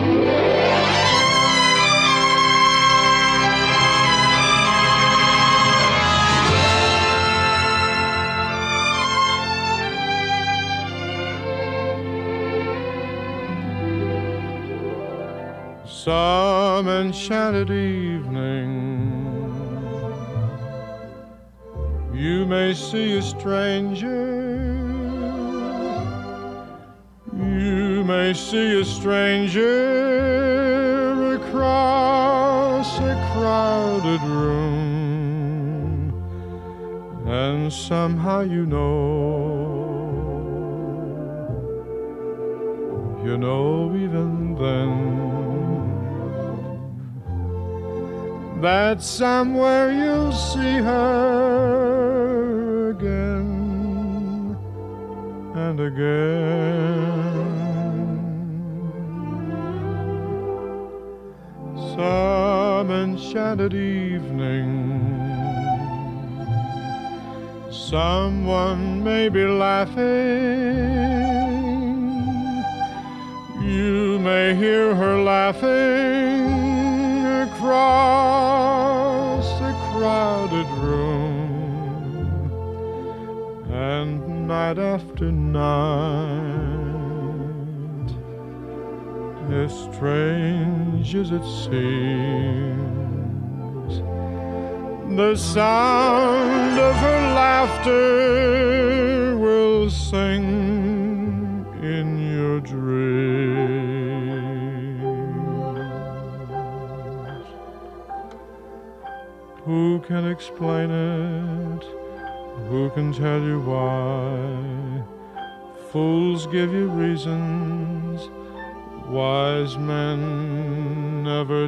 Some enchanted evening you may see a stranger. You may see a stranger across a crowded room, and somehow you know even then that somewhere you'll see her again and again. Some enchanted evening, someone may be laughing. You may hear her laughing across a crowded room, and night after night, as strange as it seems, the sound of her laughter will sing in your dreams. Who can explain it? Who can tell you why? Fools give you reasons, wise men never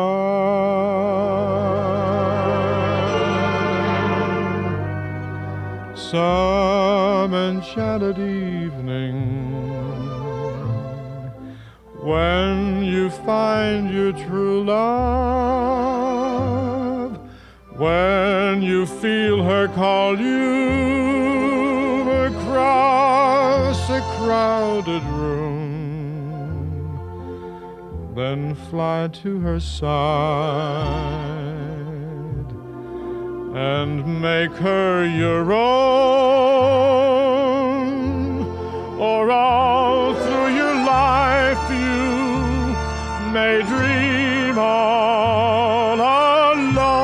try. Some enchanted evening, when you find your true love, when you feel her call you across a crowded room, then fly to her side and make her your own, or all through your life you may dream all alone.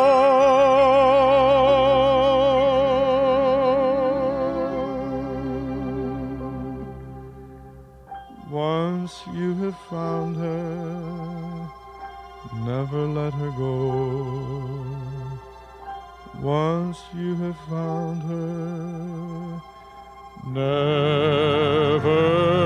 Once you have found her, never let her go. Once you have found her, never